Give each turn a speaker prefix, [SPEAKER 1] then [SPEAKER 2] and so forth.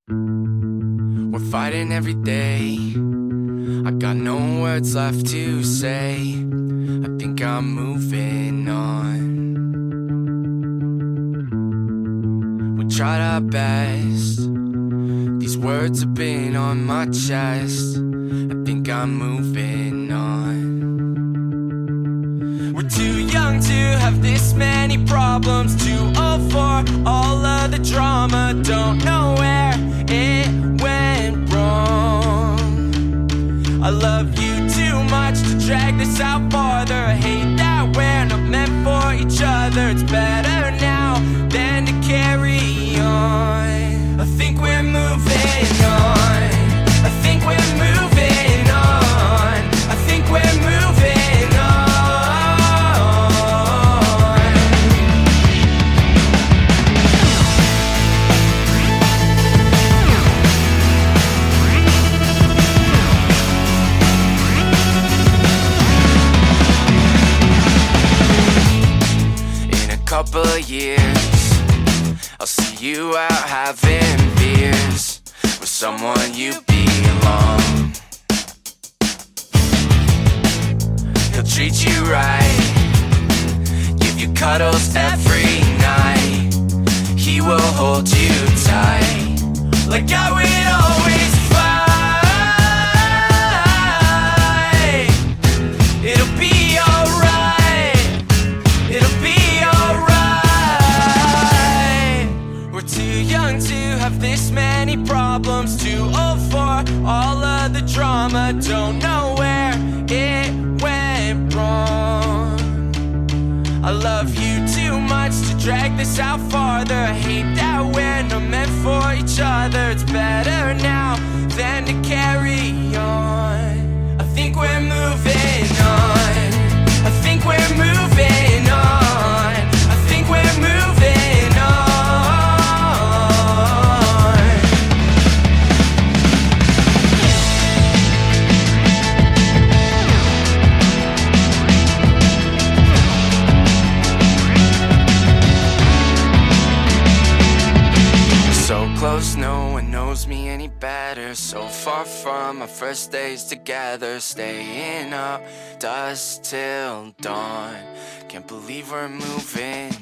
[SPEAKER 1] We're fighting every day. I got no words left to say. I think I'm moving on. We tried our best. These words have been on my chest. I think I'm moving on. We're too young to have this many problems. Too old for all of the drama. Don't know where it went wrong. I love you too much to drag this out farther. I hate that we're not meant for each other. It's better now than to carry on. I think we're moving on. I think we're moving on. I think we're moving on. In a couple of years, I'll see you out having beers with someone you belong. He'll treat you right, give you cuddles every night. He will hold you tight, like I would always fight. It'll be alright, it'll be alright. We're too young to have this many problems. Too old for all of the drama. Don't know where it went wrong. I love you too much to drag this out farther. I hate that we're not meant for each other. It's better now than to carry on. I think we're moving on. I think we're moving on. I think we're moving on. So close, no one knows me any better. So far from our first days together. Staying up, dusk till dawn. Can't believe we're moving